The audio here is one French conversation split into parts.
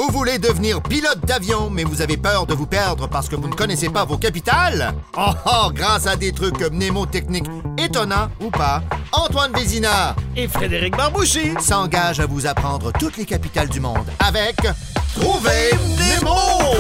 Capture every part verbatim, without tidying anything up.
Vous voulez devenir pilote d'avion, mais vous avez peur de vous perdre parce que vous ne connaissez pas vos capitales? Oh, oh, grâce à des trucs mnémotechniques étonnants ou pas, Antoine Vézina et Frédéric Barbouchi s'engagent à vous apprendre toutes les capitales du monde avec Trouver Nemo!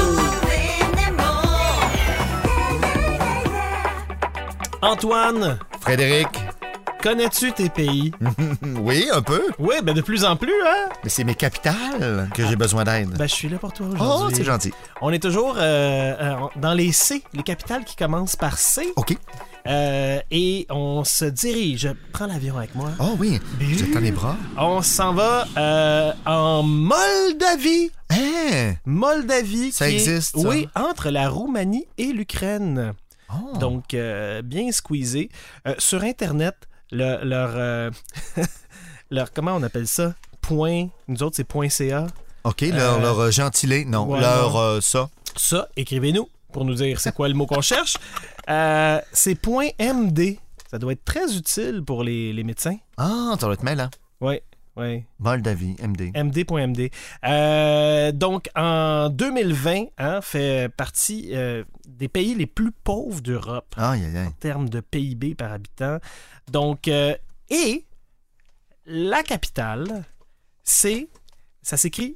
Antoine, Frédéric. connais-tu tes pays? Oui, un peu. Oui, ben de plus en plus, hein? Mais c'est mes capitales que j'ai besoin d'aide. Ben, je suis là pour toi Oh, aujourd'hui. c'est gentil. On est toujours euh, euh, dans les C, les capitales qui commencent par C. OK. Euh, et on se dirige. Prends l'avion avec moi. Oh oui, je tends les bras. On s'en va euh, en Moldavie. Hein? Moldavie. Ça qui est- existe, ça? Oui, entre la Roumanie et l'Ukraine. Oh. Donc, euh, bien squeezé. Euh, sur Internet, le- leur, euh, leur... Comment on appelle ça? Point... Nous autres, c'est point .ca. OK, leur, Euh, leur euh, gentilé, non, ouais, leur non. euh, ça. Ça, écrivez-nous pour nous dire c'est quoi le mot qu'on cherche. Euh, c'est point .md. Ça doit être très utile pour les, les médecins. Ah, ça doit être mêlant. Oui, oui. Moldavie, M D. M D point M D. Euh, donc, en deux mille vingt, hein, fait partie euh, des pays les plus pauvres d'Europe Aïe, aïe, aïe. en termes de P I B par habitant. Donc, euh, et la capitale, c'est, ça s'écrit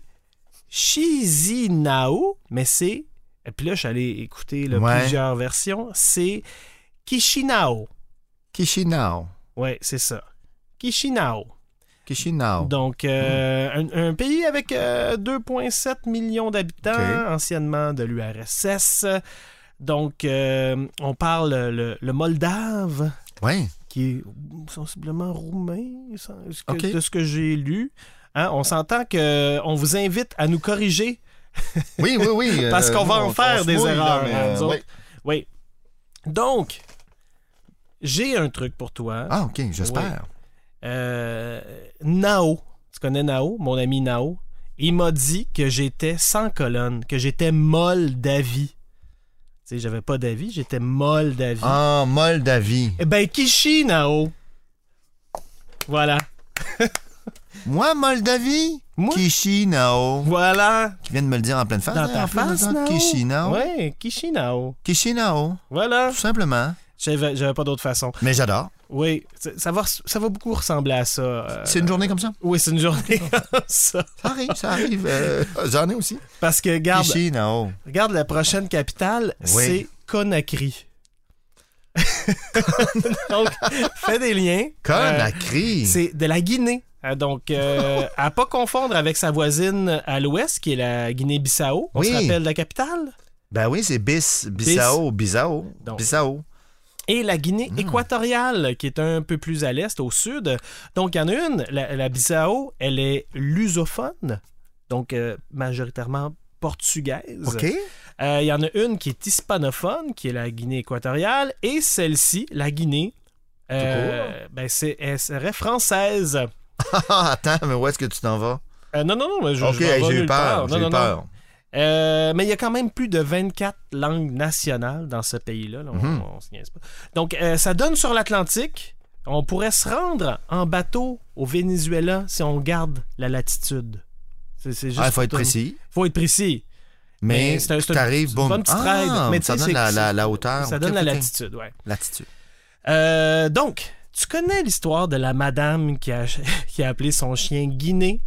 Chisinau, mais c'est, et puis là, je suis allé écouter là, Ouais. plusieurs versions, c'est Chisinau. Chisinau. Oui, c'est ça. Chisinau. Chisinau. Donc, euh, un, un pays avec euh, deux virgule sept millions d'habitants, Ok. anciennement de l'U R S S. Donc, euh, on parle le, le moldave, Oui. qui est sensiblement roumain, ça- ce que- Ok. de ce que j'ai lu. Hein, on s'entend qu'on vous invite à nous corriger Oui, oui, oui. parce euh, qu'on va nous, en on- faire on se des mouille, erreurs. là, mais, hein, euh, nous autres. oui. Oui. Donc, j'ai un truc pour toi. Ah, OK, j'espère. Euh, Nao, tu connais Nao, mon ami Nao, il m'a dit que j'étais sans colonne, que j'étais Moldavie. Tu sais, j'avais pas d'avis, j'étais Moldavie. Ah, Moldavie. Eh ben, Kishi Nao. Voilà. Moi, Moldavie? Moi? Chisinau. Voilà. Qui vient de me le dire en pleine face. Dans hein, ta en pleine face, face. Nao. Chisinau. Ouais, Kishi Nao. Chisinau. Voilà. Tout simplement. J'avais, j'avais pas d'autre façon. Mais j'adore. Oui, ça ça va, ça va beaucoup ressembler à ça. euh, C'est une journée comme ça? Oui, c'est une journée comme ça. Ça arrive, ça arrive. euh, J'en ai aussi. Parce que, garde, Chisinau. regarde la prochaine capitale, Oui. c'est Conakry. Donc, fais des liens. Conakry. Euh, c'est de la Guinée. Euh, Donc, euh, à pas confondre avec sa voisine à l'ouest, qui est la Guinée-Bissau. On Oui. se rappelle la capitale? Ben oui, c'est Bis, Bissau, Bissau, Donc. Bissau. Et la Guinée Hmm. équatoriale, qui est un peu plus à l'est, au sud. Donc, il y en a une, la, la Bissau, elle est lusophone, donc euh, majoritairement portugaise. OK. Euh, Il y en a une qui est hispanophone, qui est la Guinée équatoriale, et celle-ci, la Guinée, euh, ben c'est, elle serait française. Ah, attends, mais où est-ce que tu t'en vas? Euh, non, non, non, mais je, OK, je m'en vais j'ai eu nulle peur. part. J'ai Non, eu non, peur. non. Euh, mais il y a quand même plus de vingt-quatre langues nationales dans ce pays-là. Là. On, Mhm. on se niaise pas. Donc, euh, ça donne sur l'Atlantique. On pourrait se rendre en bateau au Venezuela si on garde la latitude. C'est, c'est juste Ah, il faut pour être te- précis. faut être précis. Mais Mais c'est un- c'est un- t'arrives, c'est une boum. bonne petite Ah, ride. Mais tu ça sais, donne c'est- la, la, la hauteur. Ça OK, donne la OK, OK. latitude, ouais. Latitude. Euh, donc, tu connais l'histoire de la madame qui a, qui a appelé son chien Guinée?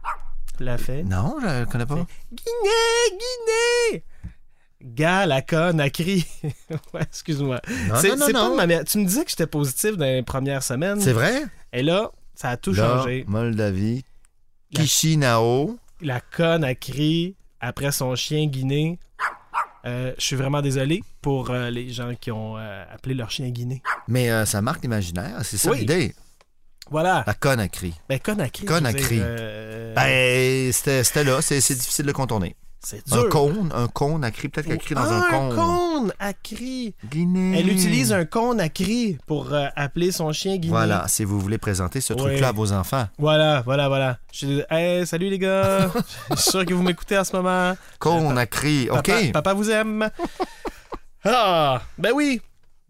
La fait? Non, je ne connais pas. Guinée! Guinée! Gars, la conne a crié. Ouais, excuse-moi. Non, c'est, non, non, c'est pas non. de ma mère. Tu me disais que j'étais positif dans les premières semaines. C'est vrai? Et là, ça a tout Là, changé. Moldavie. La- Chisinau. La conne a crié après son chien Guinée. Euh, je suis vraiment désolé pour euh, les gens qui ont euh, appelé leur chien Guinée. Mais euh, ça marque l'imaginaire. C'est ça Oui. l'idée. Voilà. La Conakry. Ben, conne a crié. Conne a je veux dire, crié. euh, Ben, c'était c'était là. C'est c'est difficile de contourner. c'est dur. Un cône, un cône à cri. Peut-être qu'elle crie dans Ah, un cône. cône à cri. Guinée. Elle utilise un cône à cri pour euh, appeler son chien Guinée. Voilà, si vous voulez présenter ce Oui. truc-là à vos enfants. Voilà, voilà, voilà. Je suis hey, salut les gars. Je suis sûr que vous m'écoutez en ce moment. Cône à cri. OK. Papa, papa vous aime. Ah, ben oui.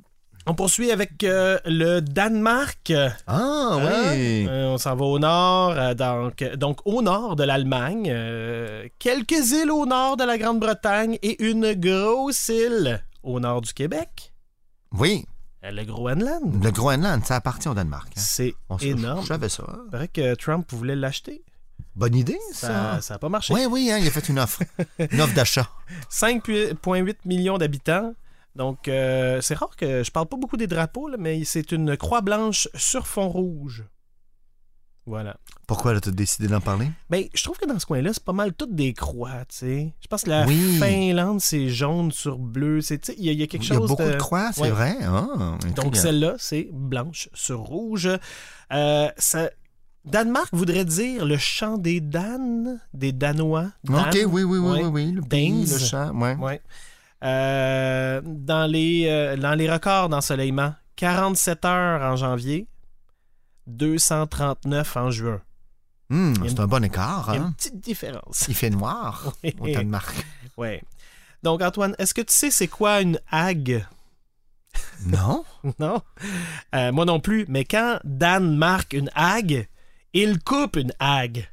On poursuit avec euh, le Danemark. Ah, Hein? oui. Euh, on s'en va au nord, euh, donc, donc au nord de l'Allemagne, euh, quelques îles au nord de la Grande-Bretagne et une grosse île au nord du Québec, Oui, euh, le Groenland. le Groenland, ça appartient au Danemark. Hein. C'est On s- énorme. Je savais ça. Il paraît que Trump voulait l'acheter. Bonne idée, ça. Ça n'a pas marché. Oui, oui, hein, il a fait une offre. Une offre d'achat. cinq virgule huit millions d'habitants. Donc, euh, c'est rare que je parle pas beaucoup des drapeaux, là, mais c'est une croix blanche sur fond rouge. Voilà. Pourquoi tu as décidé d'en parler? Ben, je trouve que dans ce coin-là, c'est pas mal toutes des croix, tu sais. Je pense que la Oui. Finlande, c'est jaune sur bleu. C'est, tu sais, il y, a- il y a quelque Il y a chose beaucoup de, de... croix, c'est Ouais. vrai. Ah, Donc, intriguant. celle-là, c'est blanche sur rouge. Euh, ça... Danemark voudrait dire le chant des Danes, des Danois. Dan. OK, oui, oui, oui, Ouais. oui, oui. Le pays, Danes. le chant, ouais. Ouais. Euh, dans, les, euh, dans les records d'ensoleillement, quarante-sept heures en janvier, deux cent trente-neuf en juin. Hum, Il y a c'est un bon écart. Il y a Hein? une petite différence. Il fait noir au Oui. Danemark. Ouais. Donc, Antoine, est-ce que tu sais c'est quoi une hague? Non? Non? Euh, moi non plus. Mais quand Dan marque une hague, il coupe une hague.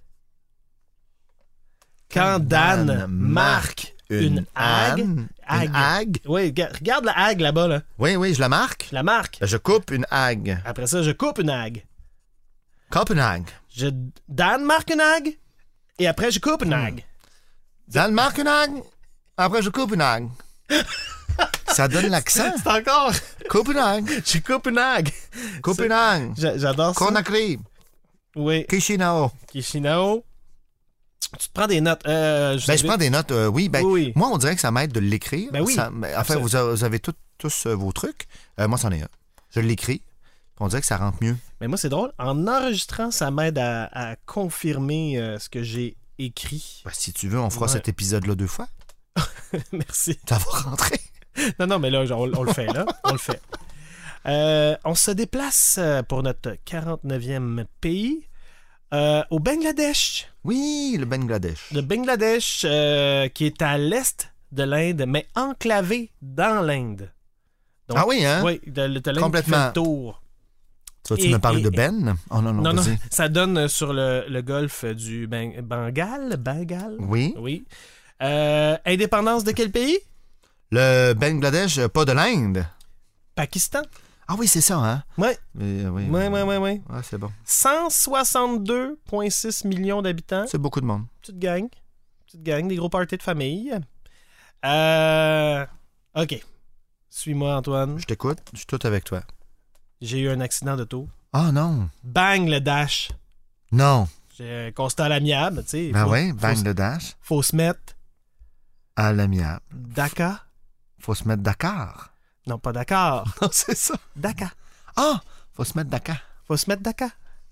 Quand Dan, marque une hague, âne, hague. Une hague? Oui, ga- regarde la hague là-bas, là. Oui, oui, je la marque. Je la marque. Je coupe une hague. Après ça, je coupe une hague. Copenhague. Je Dan marque une hague et après je coupe une Hmm. hague. Dan marque une hague. Après, je coupe une hague. Ça donne l'accent. C'est encore. Copenhague. Je coupe une hague. Copenhague. J'a- J'adore ça. Conakry. Oui. Chisinau. Kishinao. Tu te prends des notes. Euh, Ben, je prends des notes, euh, oui. Ben, Oui, oui. Moi, on dirait que ça m'aide de l'écrire. Ben oui. Ça- ben, enfin, vous, a- vous avez tout- tous euh, vos trucs. Euh, moi, c'en est un. Je l'écris. On dirait que ça rentre mieux. Mais moi, c'est drôle. En enregistrant, ça m'aide à, à confirmer euh, ce que j'ai écrit. Ben, si tu veux, on fera Ouais. cet épisode-là deux fois. Merci. Ça va rentrer. Non, non, mais là, genre, on, on le fait, là. On le fait. Euh, on se déplace euh, pour notre quarante-neuvième pays euh, au Bangladesh. Oui, le Bangladesh. Le Bangladesh, euh, qui est à l'est de l'Inde, mais enclavé dans l'Inde. Donc, Ah oui, hein? Oui, de, de l'Inde qui fait Complètement. le tour. Tu vas-tu Et- me parler et- de Ben? Oh non, non, Non, non, vas-y. ça donne sur le, le golfe du Beng- Bengale. Bengale? Oui. Oui. Euh, indépendance de quel pays? Le Bangladesh, euh, pas de l'Inde. Pakistan. Ah oui, c'est ça, hein? Oui, Oui, oui. oui, oui, oui. oui. Ah, c'est bon. cent soixante-deux virgule six millions d'habitants. C'est beaucoup de monde. Petite gang. Petite gang, des gros parties de famille. Euh... OK. Suis-moi, Antoine. Je t'écoute. Je suis tout avec toi. J'ai eu un accident d'auto. Ah non. Bang le dash. Non. J'ai un constat à l'amiable, tu sais. Ben faut, oui, faut, bang se- le dash. faut se mettre À l'amiable. Dakar. Faut se mettre Dakar. Non, pas Dakar. Non, c'est ça. Dakar. Ah! Faut se mettre Dakar. Faut se mettre Dakar.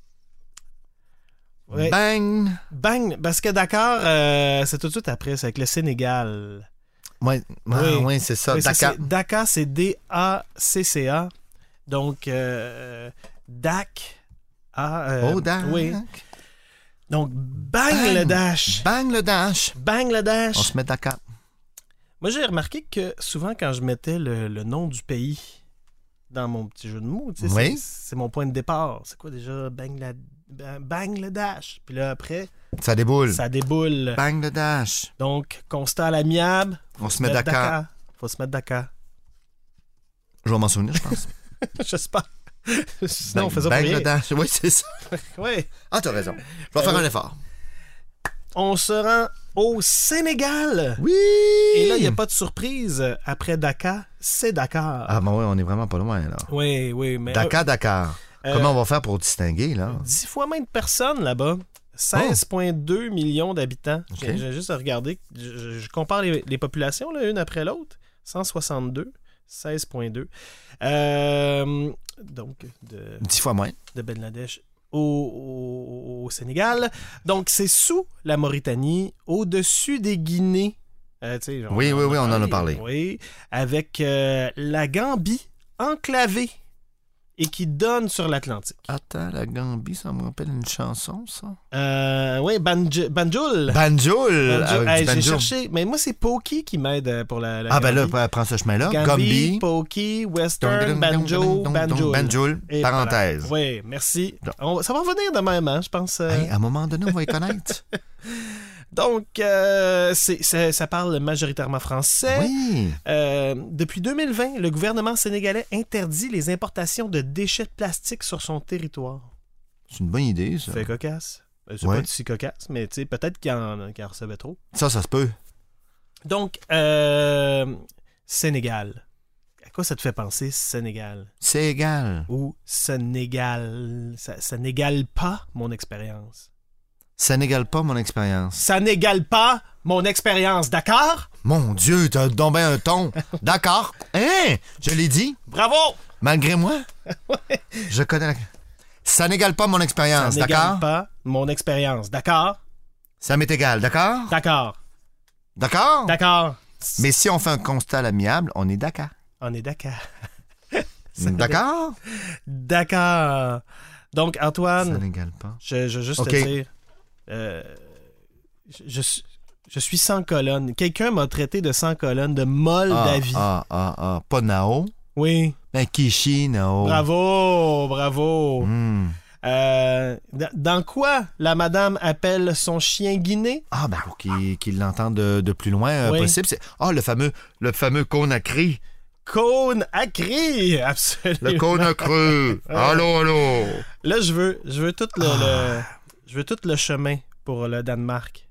Ouais. Bang! Bang, parce que Dakar, euh, c'est tout de suite après, c'est avec le Sénégal. Ouais, Oui. oui, ouais, c'est ça. Oui, ça, Dakar. c'est- Dakar, c'est D A C C A. Donc, euh, Dak. A, euh, oh, Dak. Oui. Donc, bang, Bang. le dash. Bang le dash. Bang le dash. On se met Dakar. Moi, j'ai remarqué que souvent, quand je mettais le, le nom du pays dans mon petit jeu de mots, tu sais, Oui. c'est, c'est mon point de départ. C'est quoi déjà? Bang, la, bang le dash. Puis là, après, Ça déboule. ça déboule. Bang le dash. Donc, constat à l'amiable. On se met Dakar. Faut se mettre Dakar. Je vais m'en souvenir, je pense. J'espère. Sinon, on Bang- fait ça pour Bang rien. le dash. Oui, c'est ça. Ouais. Ah, t'as raison. Je vais Euh, faire un effort. On se rend au Sénégal. Oui! Et là, il n'y a pas de surprise. Après Dakar, c'est Dakar. Ah, ben oui, on est vraiment pas loin, là. Oui, oui, mais... Dakar, Dakar. euh, Comment on va faire pour distinguer, là? dix fois moins de personnes là-bas. seize virgule deux millions d'habitants. Ok. J'ai, j'ai juste à regarder. Je, je- je compare les, les populations, là, une après l'autre. cent soixante-deux, seize virgule deux. Euh, donc, de, Dix fois moins. de Bangladesh au, au- au Sénégal. Donc, c'est sous la Mauritanie, au-dessus des Guinées. Euh, tu sais, Oui, oui, oui, on en a parlé. Oui, avec euh, la Gambie enclavée et qui donne sur l'Atlantique. Attends, la Gambie, ça me rappelle une chanson, ça? Euh, oui, Banj- Banjul. Banjul! Banjul. avec Hey, du j'ai banjo. cherché, mais moi, c'est Pokey qui m'aide pour la, la Ah, ben Gambie. là, prends ce chemin-là. Gambie, Gambie. Pokey, Western, Dong, dong, Banjo, dong, dong, dong, Banjul. Banjul, Et parenthèse. voilà. Oui, merci. On- ça va revenir de même, hein, je pense. euh. Hey, à un moment donné, on va y connaître. Donc, euh, c'est, c'est- ça parle majoritairement français. Oui. Euh, depuis deux mille vingt, le gouvernement sénégalais interdit les importations de déchets de plastique sur son territoire. C'est une bonne idée, ça. Ça fait cocasse. Euh, C'est Ouais. pas si cocasse, mais tu sais, peut-être qu'il en, qu'il en recevait trop. Ça, ça se peut. Donc, euh, Sénégal. À quoi ça te fait penser, Sénégal? C'est égal. Ou Sénégal? Ça, ça n'égale pas mon expérience. Ça n'égale pas mon expérience. Ça n'égale pas mon expérience, d'accord? Mon Dieu, t'as donc bien un ton. D'accord. Hein? Je l'ai dit. Bravo! Malgré moi. Je connais la... Ça n'égale pas mon Ça expérience, n'égale d'accord? pas mon expérience, d'accord? Ça m'est égal, d'accord? D'accord. D'accord? D'accord. Mais si on fait un constat à l'amiable, on est d'accord. On est d'accord. D'accord? D'accord. Donc, Ça Antoine, n'égale pas. je, je veux juste Ok. te dire, euh, je, je suis- je suis sans colonne. Quelqu'un m'a traité de sans colonne, de molle Ah, d'avis. ah, ah, ah. Pas Nao. Oui. Ben, Kishi, Nao. Bravo, bravo. Hmm. Euh, d- dans quoi la madame appelle son chien Guinée? Ah, ben, faut qu'il qu'il l'entende de, de plus loin euh, Oui. possible. C'est... Ah, le fameux, le fameux cône à cri. Cône à cri! Absolument. Le cône à cru. Allô, allô. Là, je veux, je veux tout le, le- je veux tout le chemin pour le Danemark.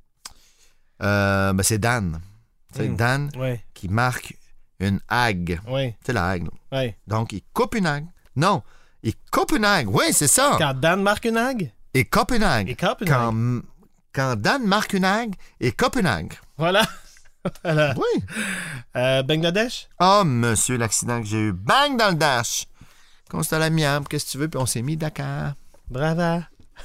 Euh, ben, c'est Dan. C'est Hmm. Dan Oui, qui marque une hague. oui, C'est la hague. là. oui. Donc, il coupe une hague. Non, il coupe une hague. Oui, c'est ça. Quand Dan marque une hague, Et coupe une hague. et coupe une hague. Quand, quand Dan marque une hague, et coupe une hague. Voilà. voilà. Oui. Euh, Bangladesh? Oh, monsieur, l'accident que j'ai eu. Bang dans le dash. Constat à l'amiable, qu'est-ce que tu veux? Puis on s'est mis d'accord. Brava.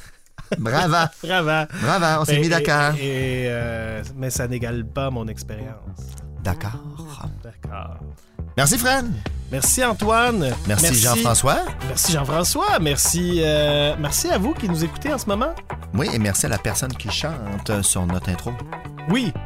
Brava. Brava. Brava, on s'est Et- mis d'accord. Et, et, euh, mais ça n'égale pas mon expérience. D'accord. D'accord. Merci, Fred. Merci Antoine. Merci, Jean-François. Merci Jean-François. Merci, euh, merci à vous qui nous écoutez en ce moment. Oui, et merci à la personne qui chante sur notre intro. Oui,